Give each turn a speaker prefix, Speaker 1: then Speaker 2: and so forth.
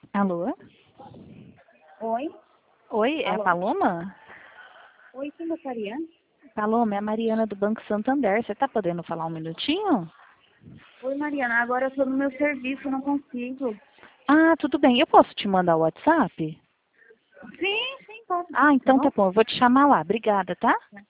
Speaker 1: Alô?
Speaker 2: Oi?
Speaker 1: Oi, é a
Speaker 2: Alô?
Speaker 1: Paloma?
Speaker 2: Oi, quem gostaria?
Speaker 1: Paloma, é a Mariana do Banco Santander. Você tá podendo falar um minutinho?
Speaker 2: Oi, Mariana, agora eu tô no meu serviço, não consigo.
Speaker 1: Ah, tudo bem. Eu posso te mandar o WhatsApp?
Speaker 2: Sim, posso
Speaker 1: Ah,
Speaker 2: sim, tá
Speaker 1: então
Speaker 2: bom?
Speaker 1: tá bom. Eu vou te chamar lá. Obrigada, tá?